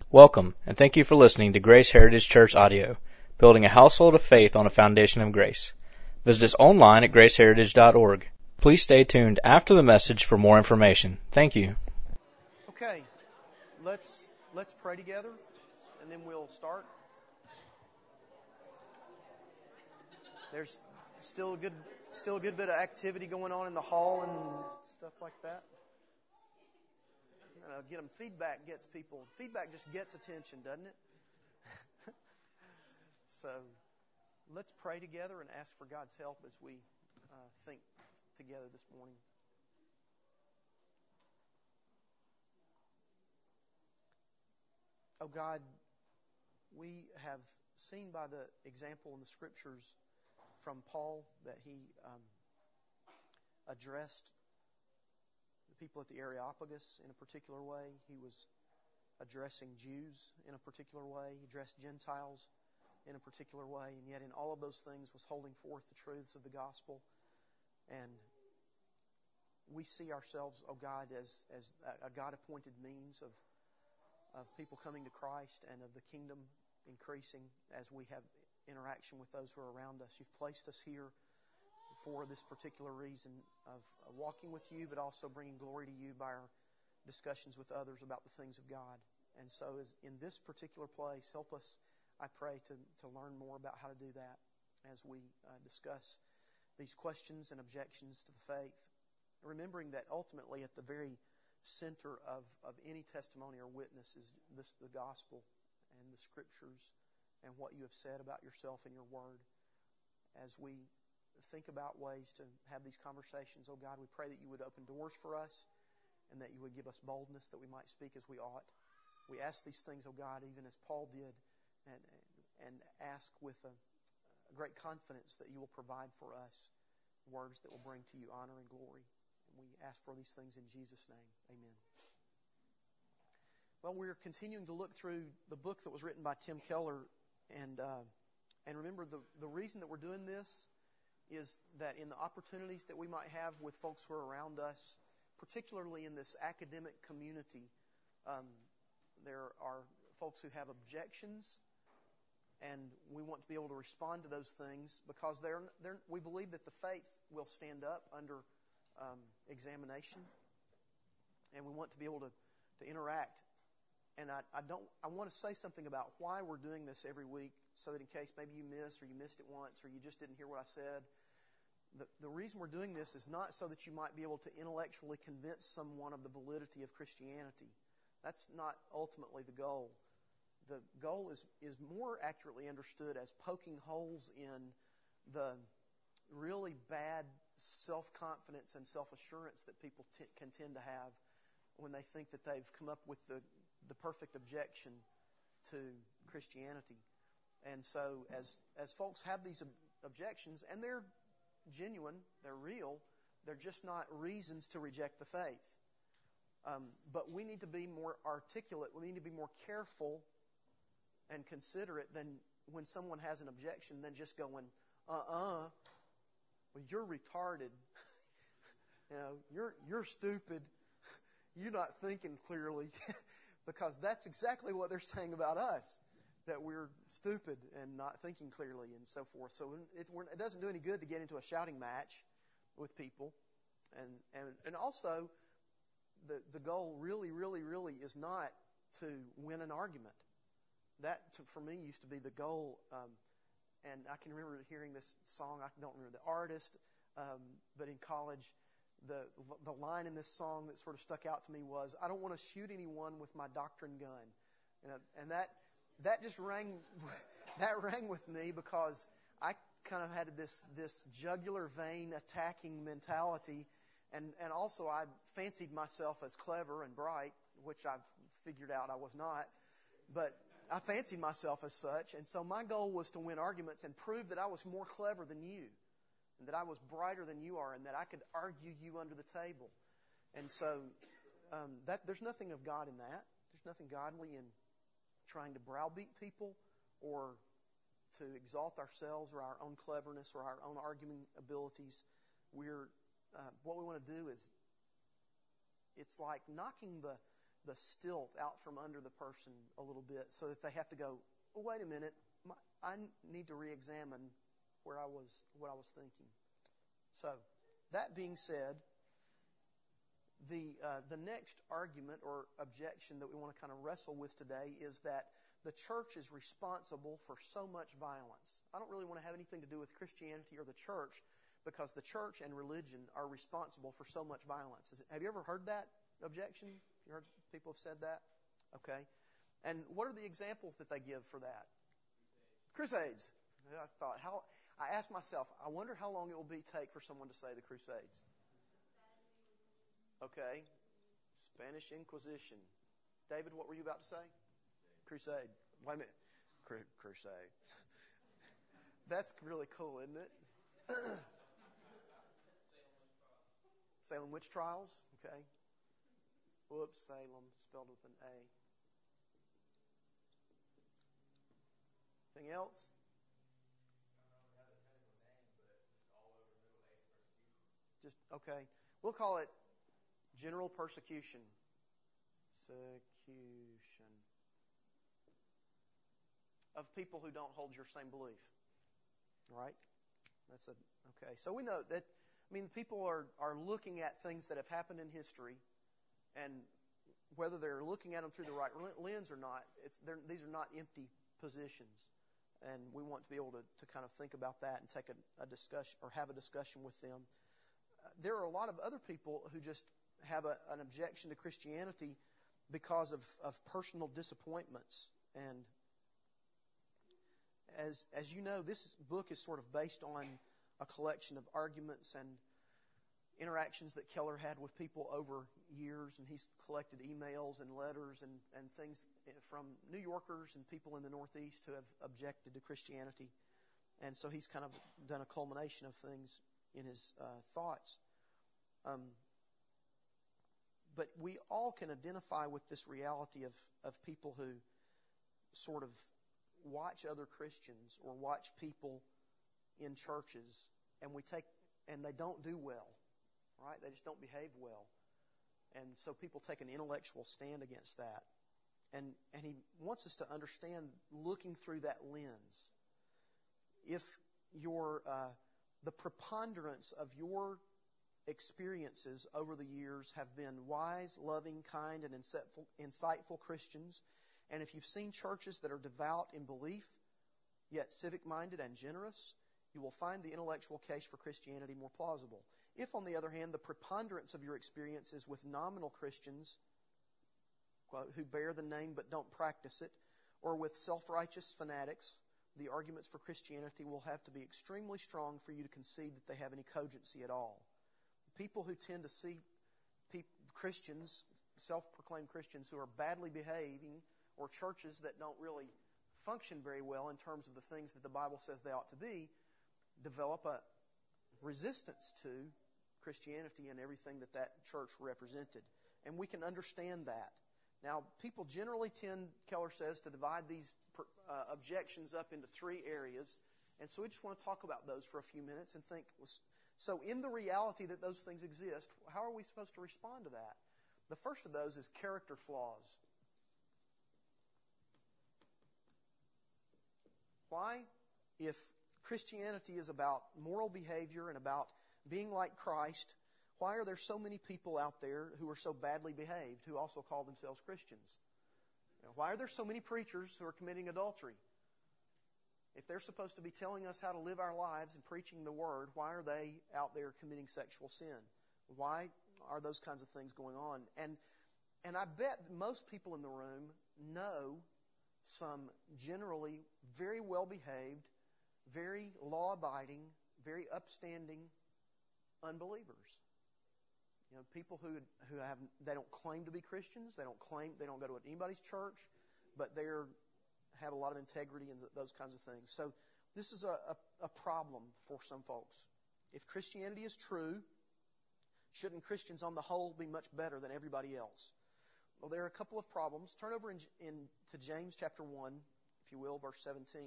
Welcome, and thank you for listening to Grace Heritage Church Audio, building a household of faith on a foundation of grace. Visit us online at graceheritage.org. Please stay tuned after the message for more information. Thank you. Okay, let's pray together, and then we'll start. There's still a good bit of activity going on in the hall and stuff like that. Get them. Feedback just gets attention, doesn't it? So let's pray together and ask for God's help as we think together this morning. Oh God, we have seen by the example in the Scriptures from Paul that he addressed people at the Areopagus in a particular way. He was addressing Jews in a particular way. He addressed Gentiles in a particular way. And yet in all of those things was holding forth the truths of the gospel. And we see ourselves, oh God, as a God-appointed means of people coming to Christ and of the kingdom increasing as we have interaction with those who are around us. You've placed us here for this particular reason of walking with you, but also bringing glory to you by our discussions with others about the things of God. And so in this particular place, help us, I pray, to learn more about how to do that as we discuss these questions and objections to the faith, remembering that ultimately at the very center of any testimony or witness is the gospel and the Scriptures and what you have said about yourself in your word. As we think about ways to have these conversations, oh God, we pray that you would open doors for us and that you would give us boldness that we might speak as we ought. We ask these things, oh God, even as Paul did, and ask with a great confidence that you will provide for us words that will bring to you honor and glory. And we ask for these things in Jesus' name. Amen. Well, we're continuing to look through the book that was written by Tim Keller, and remember the reason that we're doing this is that in the opportunities that we might have with folks who are around us, particularly in this academic community, there are folks who have objections, and we want to be able to respond to those things because we believe that the faith will stand up under examination, and we want to be able to interact. And I want to say something about why we're doing this every week, so that in case maybe you missed, or you missed it once, or you just didn't hear what I said. The reason we're doing this is not so that you might be able to intellectually convince someone of the validity of Christianity. That's not ultimately the goal. The goal is more accurately understood as poking holes in the really bad self-confidence and self-assurance that people can tend to have when they think that they've come up with the perfect objection to Christianity. And so as folks have these objections, and they're genuine, they're real, they're just not reasons to reject the faith. But we need to be more articulate, we need to be more careful and considerate than when someone has an objection than just going, well, you're retarded. You're stupid. You're not thinking clearly. Because that's exactly what they're saying about us, that we're stupid and not thinking clearly and so forth. So it doesn't do any good to get into a shouting match with people. And also, the goal really, really, really is not to win an argument. That, for me, used to be the goal. And I can remember hearing this song. I don't remember the artist, but in college, the line in this song that sort of stuck out to me was, I don't want to shoot anyone with my doctrine gun. And that just rang with me because I kind of had this jugular vein attacking mentality. And also I fancied myself as clever and bright, which I've figured out I was not. But I fancied myself as such. And so my goal was to win arguments and prove that I was more clever than you, and that I was brighter than you are, and that I could argue you under the table. And so there's nothing of God in that. There's nothing godly in trying to browbeat people or to exalt ourselves or our own cleverness or our own arguing abilities. What we want to do is, it's like knocking the stilt out from under the person a little bit so that they have to go, oh, wait a minute, I need to re-examine what I was thinking. So, that being said, the next argument or objection that we want to kind of wrestle with today is that the church is responsible for so much violence. I don't really want to have anything to do with Christianity or the church because the church and religion are responsible for so much violence. Have you ever heard that objection? You heard people have said that? Okay. And what are the examples that they give for that? Crusades. I asked myself, I wonder how long it will take for someone to say the Crusades. Okay. Spanish Inquisition. David, what were you about to say? Crusade. Wait a minute. Crusade. That's really cool, isn't it? Salem witch trials. Okay. Whoops, Salem, spelled with an A. Anything else? Just, okay. We'll call it general persecution. Persecution of people who don't hold your same belief. Right? Okay. So we know that, people are looking at things that have happened in history, and whether they're looking at them through the right lens or not, these are not empty positions. And we want to be able to kind of think about that and take a discussion or have a discussion with them. There are a lot of other people who just have an objection to Christianity because of personal disappointments. And as you know, this book is sort of based on a collection of arguments and interactions that Keller had with people over years, and he's collected emails and letters and things from New Yorkers and people in the Northeast who have objected to Christianity. And so he's kind of done a culmination of things in his thoughts. But we all can identify with this reality of people who sort of watch other Christians or watch people in churches and they don't do well, right? They just don't behave well. And so people take an intellectual stand against that. And he wants us to understand, looking through that lens, if the preponderance of your experiences over the years have been wise, loving, kind, and insightful Christians, and if you've seen churches that are devout in belief, yet civic-minded and generous, you will find the intellectual case for Christianity more plausible. If, on the other hand, the preponderance of your experiences with nominal Christians who bear the name but don't practice it, or with self-righteous fanatics, the arguments for Christianity will have to be extremely strong for you to concede that they have any cogency at all. People who tend to see Christians, self-proclaimed Christians, who are badly behaving, or churches that don't really function very well in terms of the things that the Bible says they ought to be, develop a resistance to Christianity and everything that church represented. And we can understand that. Now, people generally tend, Keller says, to divide these objections up into three areas. And so we just want to talk about those for a few minutes and think, so in the reality that those things exist, how are we supposed to respond to that? The first of those is character flaws. Why? If Christianity is about moral behavior and about being like Christ, why are there so many people out there who are so badly behaved who also call themselves Christians? Why are there so many preachers who are committing adultery? If they're supposed to be telling us how to live our lives and preaching the Word, why are they out there committing sexual sin? Why are those kinds of things going on? And I bet most people in the room know some generally very well-behaved, very law-abiding, very upstanding unbelievers. People who they don't claim to be Christians, they don't go to anybody's church, but they have a lot of integrity and those kinds of things. So this is a problem for some folks. If Christianity is true, shouldn't Christians on the whole be much better than everybody else? Well, there are a couple of problems. Turn over to James chapter 1, if you will, verse 17.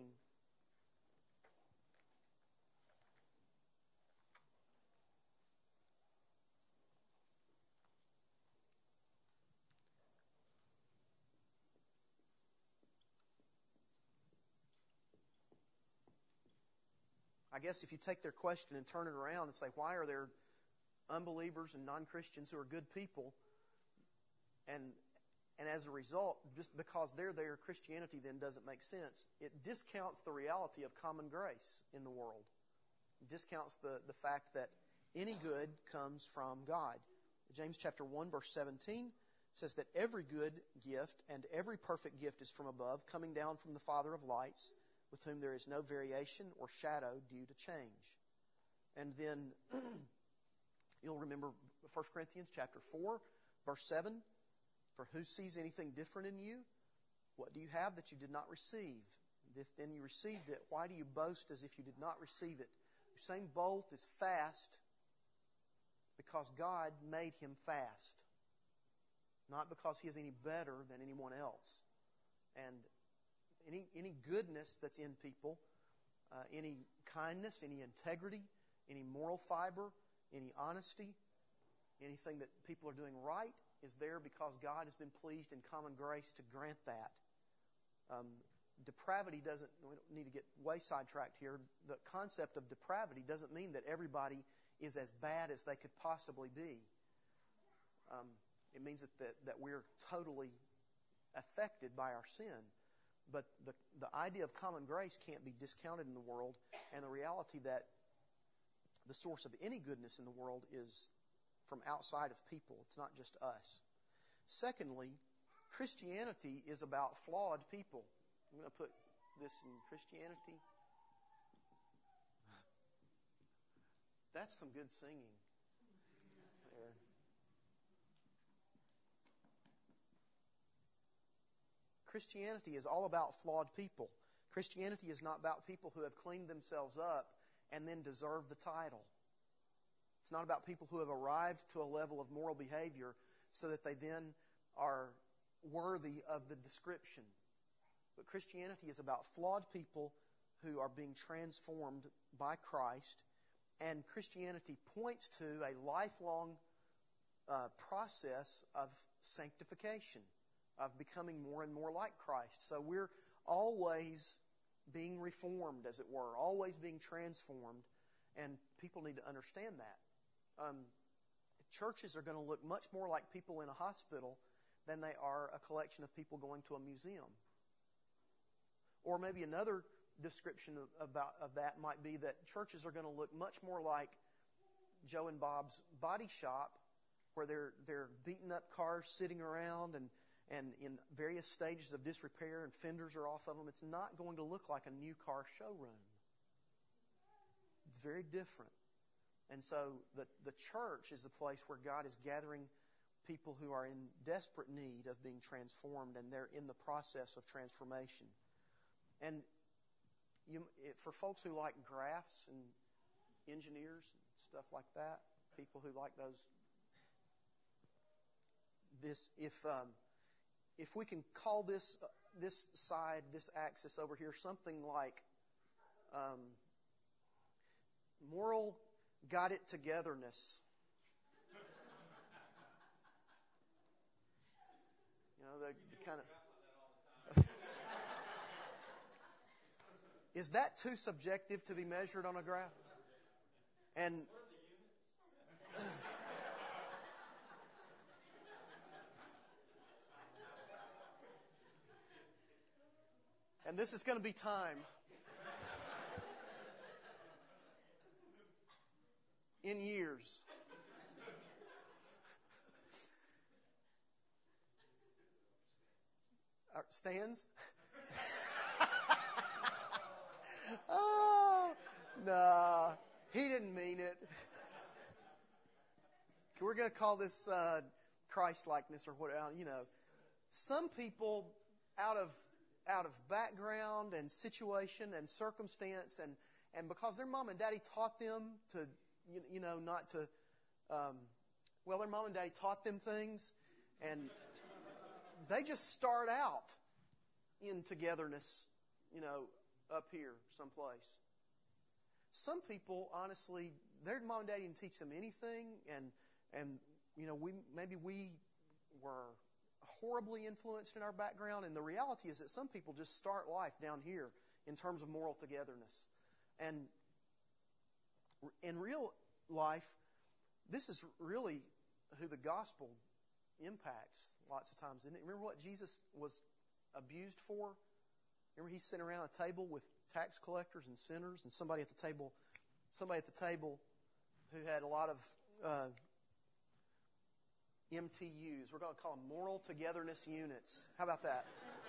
guess if you take their question and turn it around and say, why are there unbelievers and non-Christians who are good people? And as a result, just because they're there, Christianity then doesn't make sense. It discounts the reality of common grace in the world. It discounts the fact that any good comes from God. James chapter 1, verse 17 says that every good gift and every perfect gift is from above, coming down from the Father of lights, with whom there is no variation or shadow due to change. And then you'll remember 1 Corinthians chapter 4, verse 7. For who sees anything different in you? What do you have that you did not receive? If then you received it, why do you boast as if you did not receive it? Usain Bolt is fast because God made him fast, not because he is any better than anyone else. And any goodness that's in people, any kindness, any integrity, any moral fiber, any honesty, anything that people are doing right is there because God has been pleased in common grace to grant that. Depravity doesn't, we don't need to get way sidetracked here. The concept of depravity doesn't mean that everybody is as bad as they could possibly be. It means that we're totally affected by our sin. But the idea of common grace can't be discounted in the world, and the reality that the source of any goodness in the world is from outside of people. It's not just us. Secondly, Christianity is about flawed people. I'm going to put this in Christianity. That's some good singing there. Christianity is all about flawed people. Christianity is not about people who have cleaned themselves up and then deserve the title. It's not about people who have arrived to a level of moral behavior so that they then are worthy of the description. But Christianity is about flawed people who are being transformed by Christ, and Christianity points to a lifelong process of sanctification, of becoming more and more like Christ. So we're always being reformed, as it were, always being transformed, and people need to understand that. Churches are going to look much more like people in a hospital than they are a collection of people going to a museum. Or maybe another description of that might be that churches are going to look much more like Joe and Bob's body shop, where they're beaten up cars sitting around and in various stages of disrepair and fenders are off of them. It's not going to look like a new car showroom. It's very different. And so the church is the place where God is gathering people who are in desperate need of being transformed, and they're in the process of transformation. And for folks who like graphs and engineers and stuff like that, people who like those, if we can call this side, this axis over here, something like moral got it togetherness. You know, the kind of. Is that too subjective to be measured on a graph? And this is going to be time. In years. Stands? Oh, nah. He didn't mean it. We're going to call this Christ-likeness or whatever. You know, some people out of background and situation and circumstance and because their mom and daddy taught them to, not to, their mom and daddy taught them things, and they just start out in togetherness, up here someplace. Some people, honestly, their mom and daddy didn't teach them anything, and we were horribly influenced in our background, and the reality is that some people just start life down here in terms of moral togetherness. And In real life, this is really who the gospel impacts lots of times, isn't it? Remember what Jesus was abused for? Remember he's sitting around a table with tax collectors and sinners, and somebody at the table who had a lot of MTUs. We're going to call them moral togetherness units. How about that?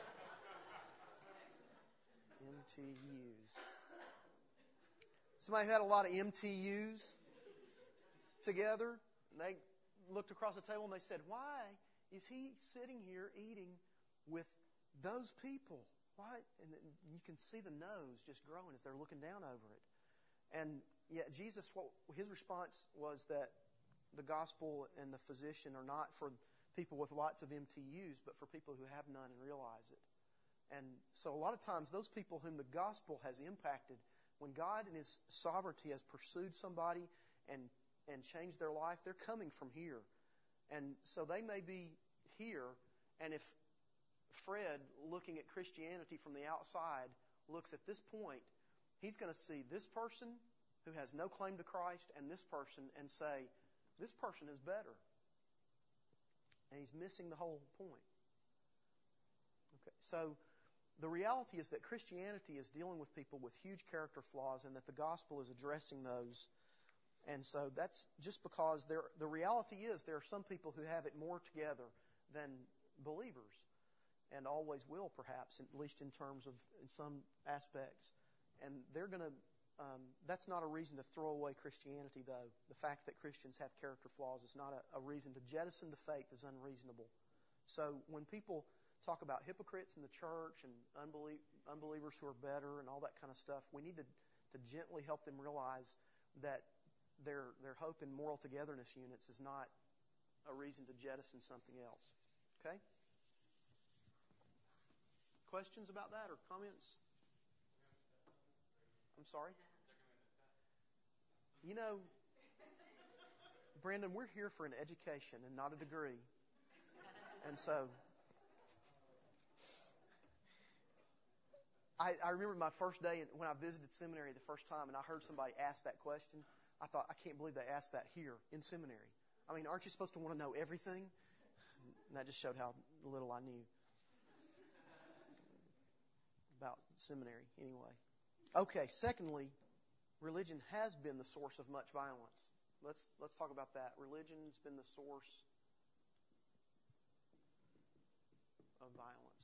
MTUs. Somebody who had a lot of MTUs together, and they looked across the table and they said, "Why is he sitting here eating with those people?" Why? And you can see the nose just growing as they're looking down over it. And yet Jesus, his response was that the gospel and the physician are not for people with lots of MTUs, but for people who have none and realize it. And so a lot of times those people whom the gospel has impacted, when God in His sovereignty has pursued somebody and changed their life, they're coming from here. And so they may be here, and if Fred, looking at Christianity from the outside, looks at this point, he's going to see this person who has no claim to Christ and this person and say, this person is better. And he's missing the whole point. Okay, so the reality is that Christianity is dealing with people with huge character flaws and that the gospel is addressing those. And so that's just because the reality is there are some people who have it more together than believers. And always will, perhaps, at least in terms of in some aspects. And they're going to, that's not a reason to throw away Christianity, though. The fact that Christians have character flaws is not a reason to jettison the faith is unreasonable. So when people talk about hypocrites in the church and unbelievers who are better and all that kind of stuff, we need to gently help them realize that their hope in moral togetherness units is not a reason to jettison something else. Okay? Questions about that or comments? I'm sorry? You know, Brandon, we're here for an education and not a degree. And so I remember my first day when I visited seminary the first time and I heard somebody ask that question. I thought, I can't believe they asked that here in seminary. I mean, aren't you supposed to want to know everything? And that just showed how little I knew about seminary anyway. Okay, secondly, religion has been the source of much violence. Let's talk about that. Religion's been the source of violence.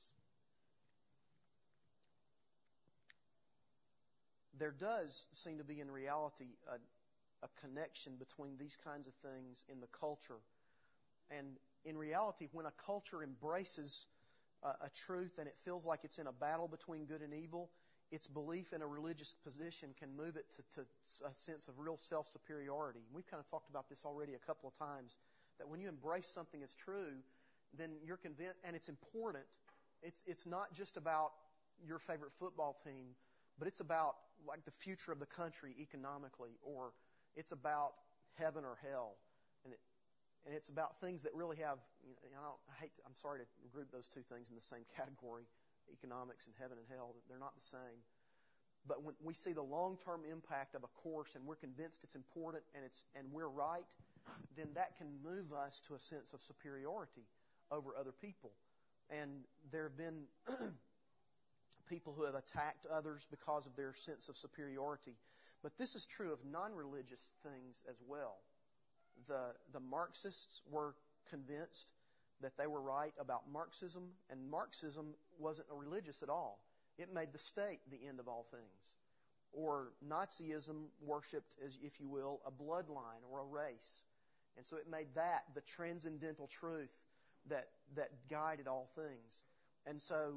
There does seem to be in reality a connection between these kinds of things in the culture. And in reality, when a culture embraces a truth and it feels like it's in a battle between good and evil, its belief in a religious position can move it to a sense of real self-superiority. We've kind of talked about this already a couple of times, that when you embrace something as true, then you're convinced, and it's important. It's not just about your favorite football team, but it's about like the future of the country economically, or it's about heaven or hell. And it's about things that really have, I'm sorry to group those two things in the same category, economics and heaven and hell. They're not the same. But when we see the long-term impact of a course and we're convinced it's important and we're right, then that can move us to a sense of superiority over other people. And there have been people who have attacked others because of their sense of superiority. But this is true of non-religious things as well. The Marxists were convinced that they were right about Marxism, and Marxism wasn't religious at all. It made the state the end of all things. Or Nazism worshipped, if you will, a bloodline or a race. And so it made that the transcendental truth that guided all things. And so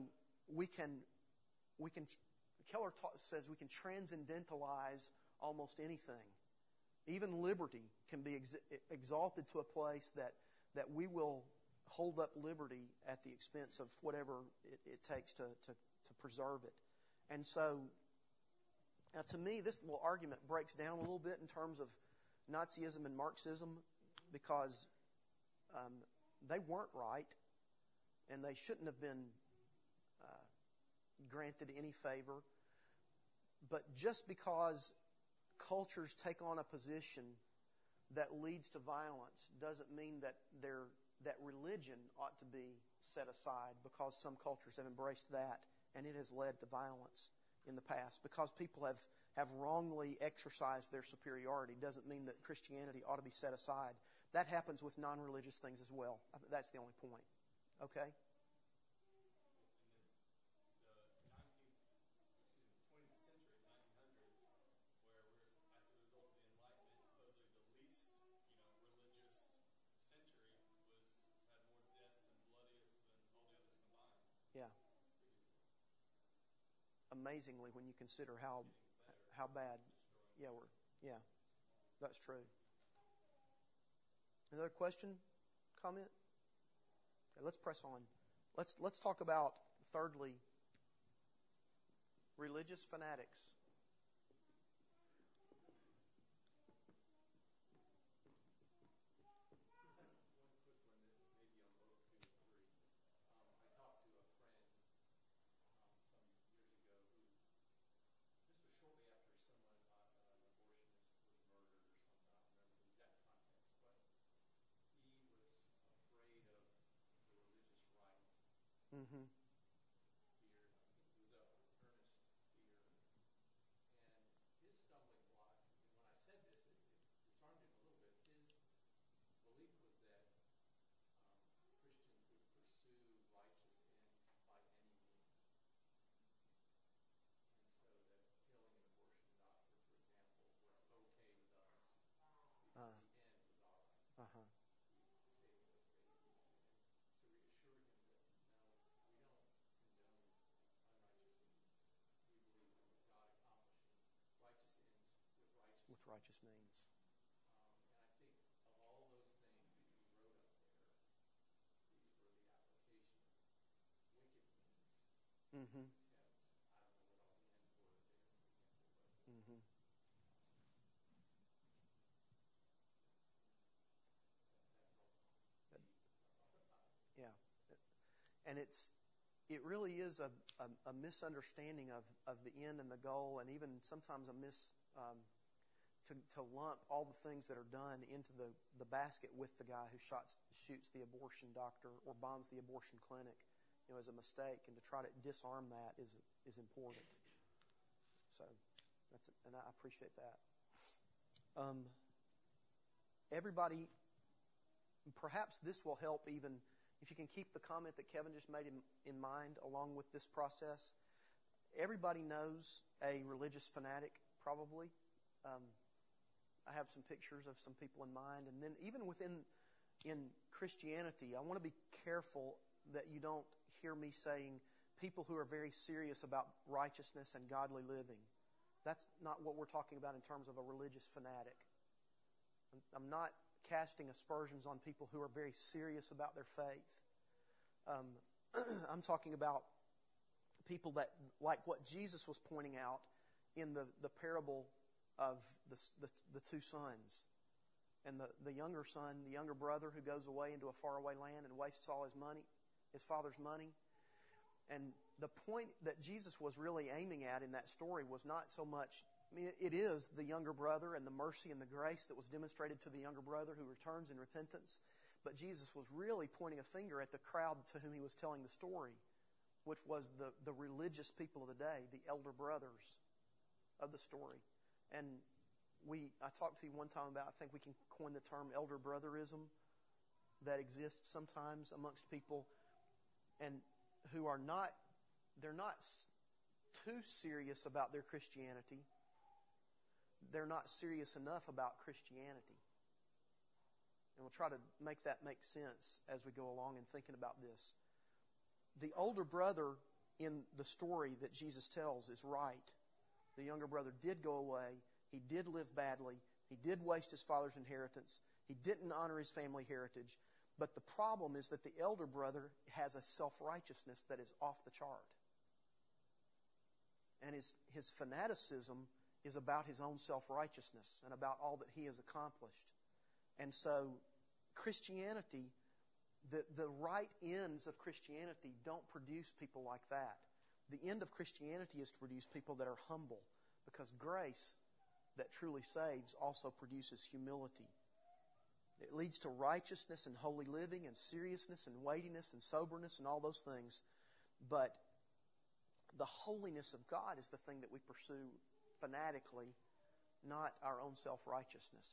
Keller says we can transcendentalize almost anything. Even liberty can be exalted to a place that we will hold up liberty at the expense of whatever it takes to preserve it. And so, now to me, this little argument breaks down a little bit in terms of Nazism and Marxism, because they weren't right, and they shouldn't have been granted any favor. But just because cultures take on a position that leads to violence doesn't mean that religion ought to be set aside, because some cultures have embraced that and it has led to violence in the past. Because people have wrongly exercised their superiority doesn't mean that Christianity ought to be set aside. That happens with non-religious things as well. That's the only point. Okay? Yeah. Amazingly, when you consider how bad. Yeah, that's true. Another question, comment? Okay, let's press on. Let's talk about, thirdly, religious fanatics. Mm-hmm. Uh-huh. With righteous means. Mm-hmm. Mm-hmm. Yeah. And it really is a misunderstanding of the end and the goal, and even sometimes to lump all the things that are done into the basket with the guy who shoots the abortion doctor or bombs the abortion clinic, as a mistake, and to try to disarm that is important. So and I appreciate that. Everybody, perhaps this will help, even if you can keep the comment that Kevin just made in mind along with this process. Everybody knows a religious fanatic, probably. I have some pictures of some people in mind. And then even in Christianity, I want to be careful that you don't hear me saying people who are very serious about righteousness and godly living. That's not what we're talking about in terms of a religious fanatic. I'm not casting aspersions on people who are very serious about their faith. I'm talking about people that, like what Jesus was pointing out in the parable of the two sons. And the younger son, the younger brother who goes away into a faraway land and wastes all his money, his father's money. And the point that Jesus was really aiming at in that story was not so much, it is the younger brother and the mercy and the grace that was demonstrated to the younger brother who returns in repentance. But Jesus was really pointing a finger at the crowd to whom he was telling the story, which was the religious people of the day, the elder brothers of the story. And I talked to you one time about, I think we can coin the term elder brotherism that exists sometimes amongst people and who are they're not too serious about their Christianity. They're not serious enough about Christianity. And we'll try to make that make sense as we go along in thinking about this. The older brother in the story that Jesus tells is right. The younger brother did go away. He did live badly. He did waste his father's inheritance. He didn't honor his family heritage. But the problem is that the elder brother has a self-righteousness that is off the chart. And his fanaticism is about his own self-righteousness and about all that he has accomplished. And so Christianity, the right ends of Christianity don't produce people like that. The end of Christianity is to produce people that are humble, because grace that truly saves also produces humility. It leads to righteousness and holy living and seriousness and weightiness and soberness and all those things. But the holiness of God is the thing that we pursue fanatically, not our own self-righteousness.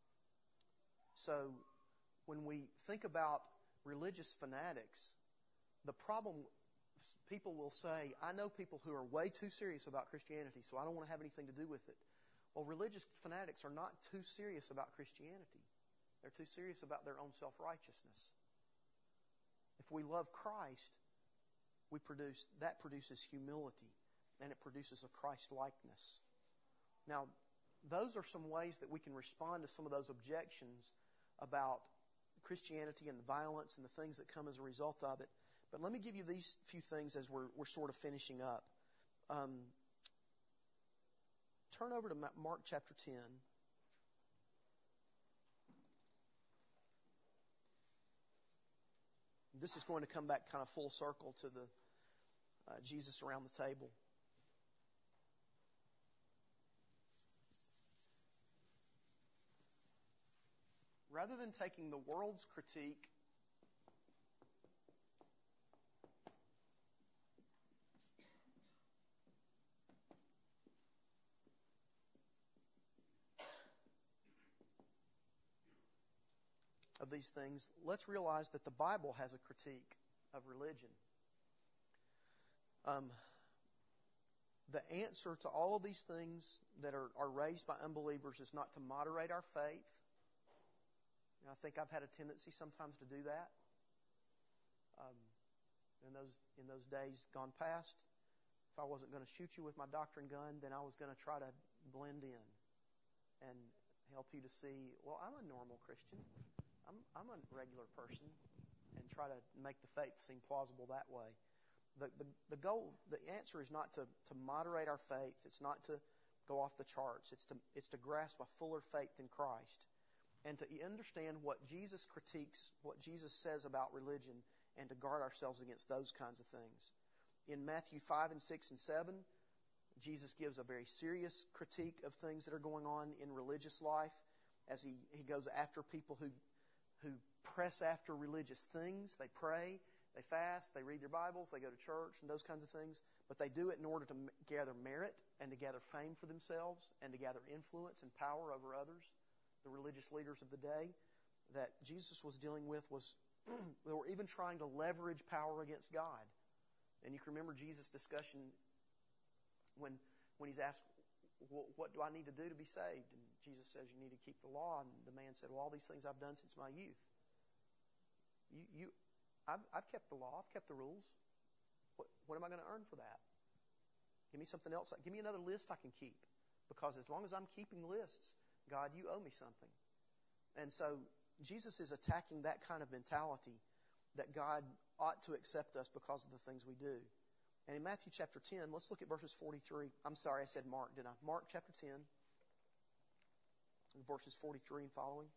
So when we think about religious fanatics, the problem, people will say, I know people who are way too serious about Christianity, so I don't want to have anything to do with it. Well, religious fanatics are not too serious about Christianity. They're too serious about their own self-righteousness. If we love Christ, that produces humility, and it produces a Christ-likeness. Now, those are some ways that we can respond to some of those objections about Christianity and the violence and the things that come as a result of it. But let me give you these few things as we're sort of finishing up. Turn over to Mark chapter 10. This is going to come back kind of full circle to the Jesus around the table. Rather than taking the world's critique of these things, let's realize that the Bible has a critique of religion. The answer to all of these things that are raised by unbelievers is not to moderate our faith. And I think I've had a tendency sometimes to do that. In those days gone past, if I wasn't going to shoot you with my doctrine gun, then I was going to try to blend in and help you to see, well, I'm a normal Christian. I'm a regular person, and try to make the faith seem plausible that way. The goal, the answer is not to moderate our faith. It's not to go off the charts. It's to grasp a fuller faith in Christ, and to understand what Jesus critiques, what Jesus says about religion, and to guard ourselves against those kinds of things. In Matthew 5 and 6 and 7, Jesus gives a very serious critique of things that are going on in religious life, as he goes after people who press after religious things. They pray, they fast, they read their Bibles, they go to church and those kinds of things. But they do it in order to gather merit and to gather fame for themselves and to gather influence and power over others. The religious leaders of the day that Jesus was dealing with they were even trying to leverage power against God. And you can remember Jesus' discussion when he's asked, what do I need to do to be saved? And Jesus says, you need to keep the law. And the man said, well, all these things I've done since my youth. I've kept the law. I've kept the rules. What am I going to earn for that? Give me something else. Give me another list I can keep. Because as long as I'm keeping lists, God, you owe me something. And so Jesus is attacking that kind of mentality that God ought to accept us because of the things we do. And in Matthew chapter 10, let's look at verses 43. I'm sorry, I said Mark, didn't I? Mark chapter 10, verses 43 and following.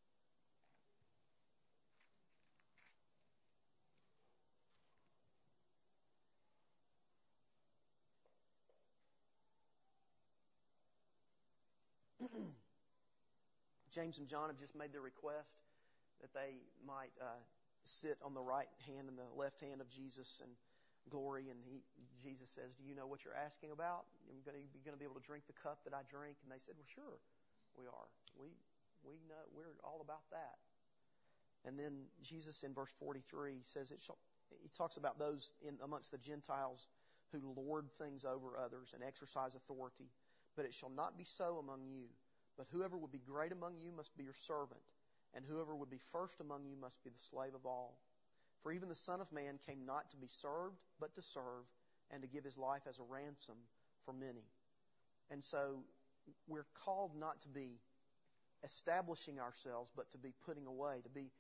James and John have just made their request that they might sit on the right hand and the left hand of Jesus and glory. And Jesus says, do you know what you're asking about? You're going to be able to drink the cup that I drink? And they said, well, sure, we are. We know, we're all about that. And then Jesus in verse 43 says, he talks about those amongst the Gentiles who lord things over others and exercise authority. But it shall not be so among you. But whoever would be great among you must be your servant, and whoever would be first among you must be the slave of all. For even the Son of Man came not to be served, but to serve, and to give his life as a ransom for many. And so we're called not to be establishing ourselves, but to be putting away, to be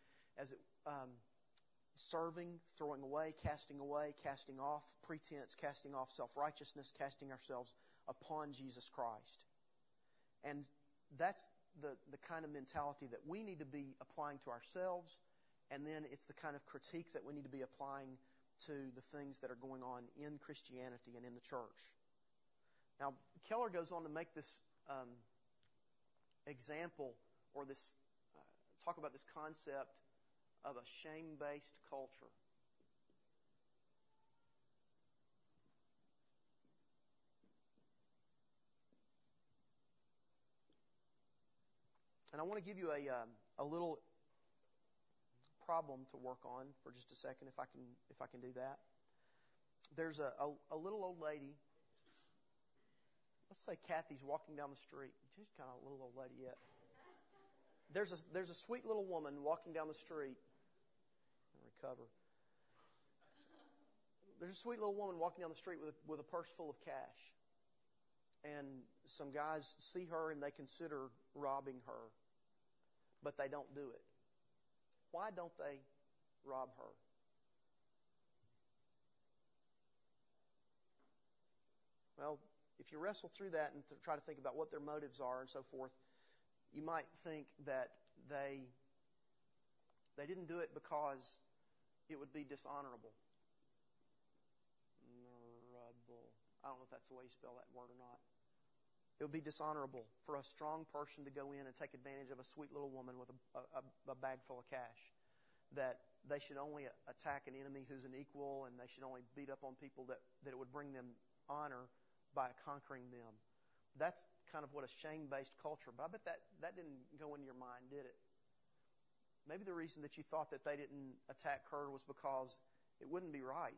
serving, throwing away, casting off pretense, casting off self-righteousness, casting ourselves upon Jesus Christ. And that's the kind of mentality that we need to be applying to ourselves, and then it's the kind of critique that we need to be applying to the things that are going on in Christianity and in the church. Now, Keller goes on to make this example or this talk about this concept of a shame-based culture. And I want to give you a little problem to work on for just a second, if I can do that. There's a little old lady. Let's say Kathy's walking down the street. She's kind of a little old lady yet. There's a sweet little woman walking down the street. Recover. There's a sweet little woman walking down the street with a purse full of cash. And some guys see her and they consider robbing her, but they don't do it. Why don't they rob her? Well, if you wrestle through that and try to think about what their motives are and so forth, you might think that they didn't do it because it would be dishonorable. I don't know if that's the way you spell that word or not. It would be dishonorable for a strong person to go in and take advantage of a sweet little woman with a bag full of cash. That they should only attack an enemy who's an equal, and they should only beat up on people that it would bring them honor by conquering them. That's kind of what a shame-based culture. But I bet that didn't go into your mind, did it? Maybe the reason that you thought that they didn't attack her was because it wouldn't be right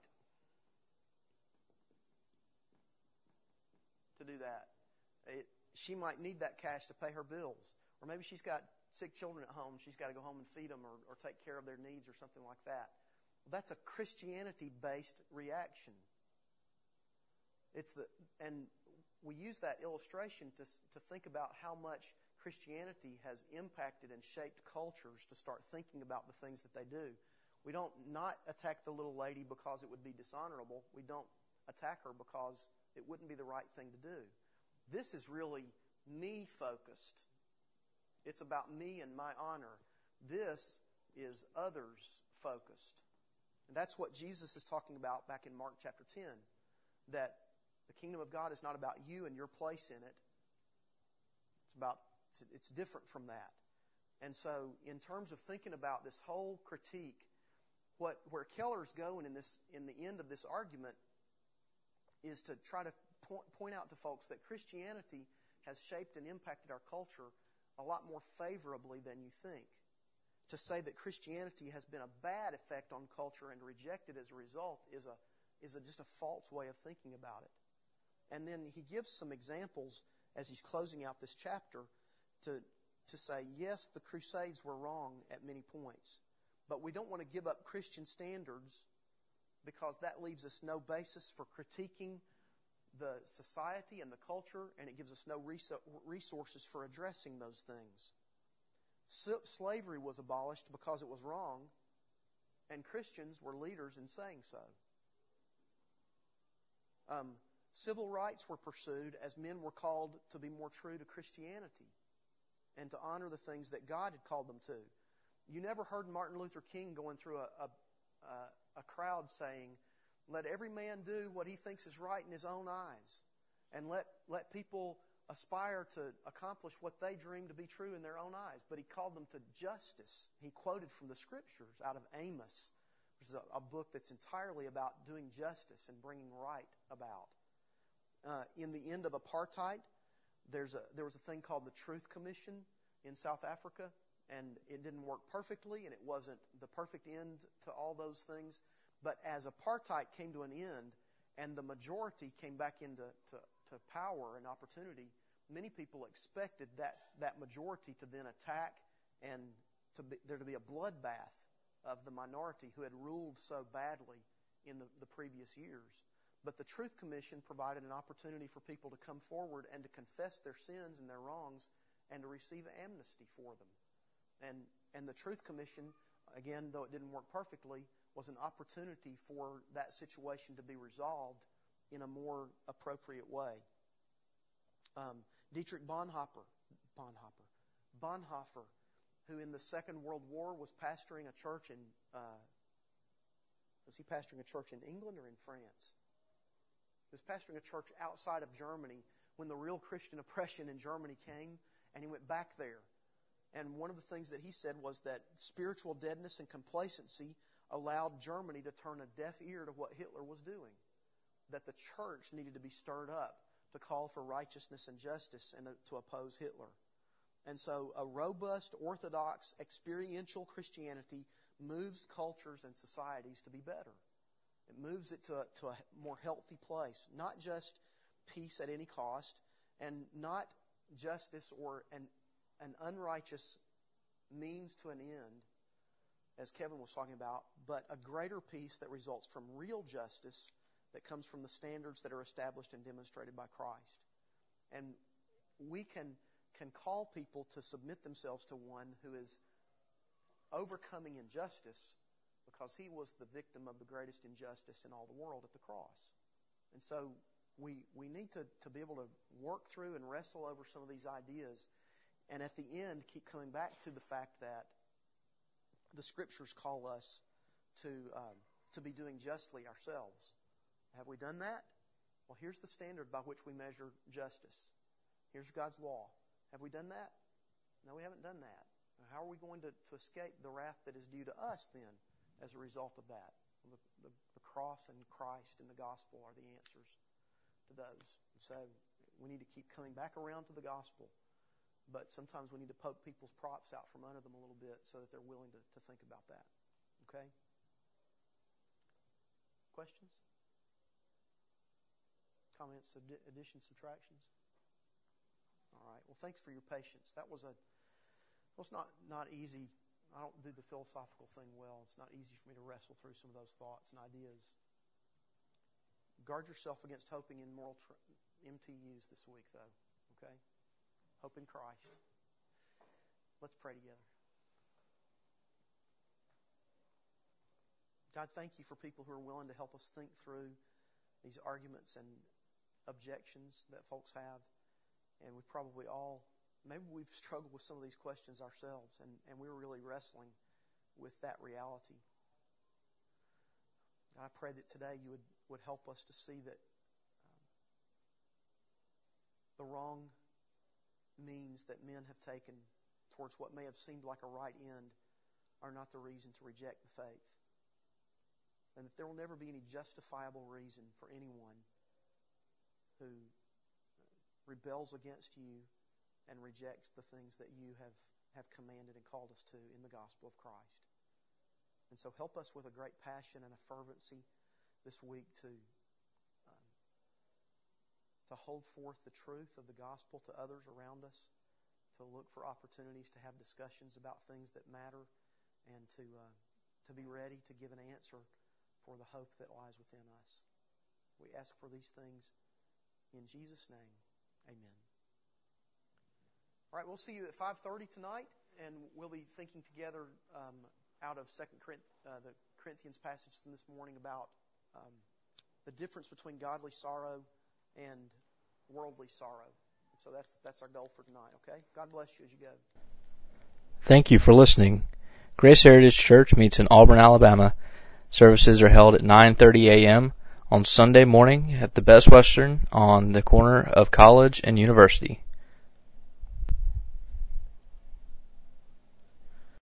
to do that. She might need that cash to pay her bills. Or maybe she's got sick children at home. She's got to go home and feed them or take care of their needs or something like that. Well, that's a Christianity-based reaction. And we use that illustration to think about how much Christianity has impacted and shaped cultures to start thinking about the things that they do. We don't not attack the little lady because it would be dishonorable. We don't attack her because it wouldn't be the right thing to do. This is really me-focused. It's about me and my honor. This is others-focused. And that's what Jesus is talking about back in Mark chapter 10. That the kingdom of God is not about you and your place in it. It's different from that. And so, in terms of thinking about this whole critique, where Keller's going in the end of this argument is to try to point out to folks that Christianity has shaped and impacted our culture a lot more favorably than you think. To say that Christianity has been a bad effect on culture and rejected as a result is just a false way of thinking about it. And then he gives some examples as he's closing out this chapter to say, yes, the Crusades were wrong at many points, but we don't want to give up Christian standards because that leaves us no basis for critiquing the society and the culture, and it gives us no resources for addressing those things. Slavery was abolished because it was wrong, and Christians were leaders in saying so. Civil rights were pursued as men were called to be more true to Christianity and to honor the things that God had called them to. You never heard Martin Luther King going through a crowd saying, "Let every man do what he thinks is right in his own eyes, and let people aspire to accomplish what they dream to be true in their own eyes." But he called them to justice. He quoted from the Scriptures out of Amos, which is a book that's entirely about doing justice and bringing right about. In the end of apartheid, there was a thing called the Truth Commission in South Africa, and it didn't work perfectly, and it wasn't the perfect end to all those things. But as apartheid came to an end and the majority came back into power and opportunity, many people expected that majority to then attack and there to be a bloodbath of the minority who had ruled so badly in the previous years. But the Truth Commission provided an opportunity for people to come forward and to confess their sins and their wrongs and to receive amnesty for them. And the Truth Commission, again, though it didn't work perfectly, was an opportunity for that situation to be resolved in a more appropriate way. Dietrich Bonhoeffer, who in the Second World War was pastoring a church in, was he pastoring a church in England or in France? He was pastoring a church outside of Germany when the real Christian oppression in Germany came, And he went back there. And one of the things that he said was that spiritual deadness and complacency allowed Germany to turn a deaf ear to what Hitler was doing. That the church needed to be stirred up to call for righteousness and justice and to oppose Hitler. And so a robust, orthodox, experiential Christianity moves cultures and societies to be better. It moves it to a more healthy place. Not just peace at any cost, and not justice or an unrighteous means to an end, as Kevin was talking about, but a greater peace that results from real justice that comes from the standards that are established and demonstrated by Christ. And we can call people to submit themselves to one who is overcoming injustice because he was the victim of the greatest injustice in all the world at the cross. And so we need to be able to work through and wrestle over some of these ideas, and at the end keep coming back to the fact that the Scriptures call us to be doing justly ourselves. Have we done that? Well, here's the standard by which we measure justice. Here's God's law. Have we done that? No, we haven't done that. How are we going to escape the wrath that is due to us then as a result of that? The cross and Christ and the gospel are the answers to those. So we need to keep coming back around to the gospel. But sometimes we need to poke people's props out from under them a little bit so that they're willing to think about that. Okay? Questions? Comments, additions, subtractions? All right. Well, thanks for your patience. That was not easy. I don't do the philosophical thing well. It's not easy for me to wrestle through some of those thoughts and ideas. Guard yourself against hoping in moral MTUs this week, though. Okay? Hope in Christ. Let's pray together. God, thank you for people who are willing to help us think through these arguments and objections that folks have. And we probably all, maybe we've struggled with some of these questions ourselves, and we're really wrestling with that reality. God, I pray that today you would help us to see that the wrong means that men have taken towards what may have seemed like a right end are not the reason to reject the faith. And that there will never be any justifiable reason for anyone who rebels against you and rejects the things that you have commanded and called us to in the gospel of Christ. And so help us with a great passion and a fervency this week to hold forth the truth of the gospel to others around us, to look for opportunities to have discussions about things that matter, and to be ready to give an answer for the hope that lies within us. We ask for these things in Jesus' name. Amen. All right, we'll see you at 5:30 tonight, and we'll be thinking together out of the Corinthians passage from this morning about the difference between godly sorrow and worldly sorrow. So that's our goal for tonight, okay? God bless you as you go. Thank you for listening. Grace Heritage Church meets in Auburn, Alabama. Services are held at 9:30 a.m. on Sunday morning at the Best Western on the corner of College and University.